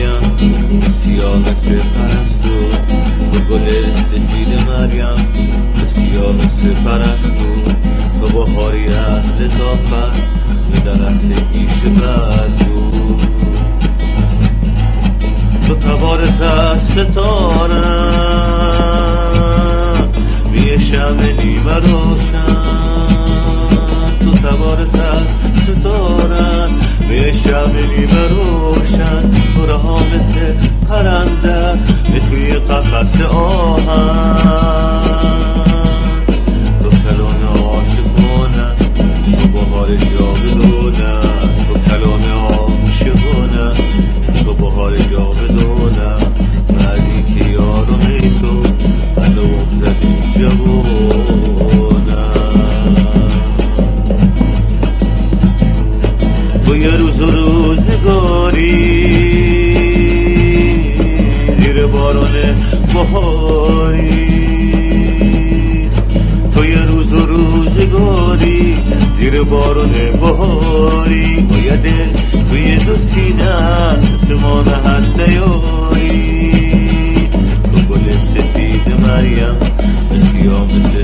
مریم سیاه مثل پرستو، تو گل سفید مریم سیاه مثل پرستو، تو بهاری از لطافت به درخت ایش بردو، تو تبارت از ستاره روی شمع نیمه روشن، تو تبارت از ستاره روی شمع نیمه روشن، تو رها مثل پرنده به توی قفس آهن، تو کلام عاشقانه تو بهار جاودانه، تو کلام عاشقانه تو بهار جاودانه، مردی که یارم تو علوم زدی جوانه، تو یه روز و روزگاری زیر باران بهاری، تو یه روز و روزگاری زیر باران بهاری، با یه دل توی دو سینه سمان هست یاری، تو گل سفید مریم سیاه مثل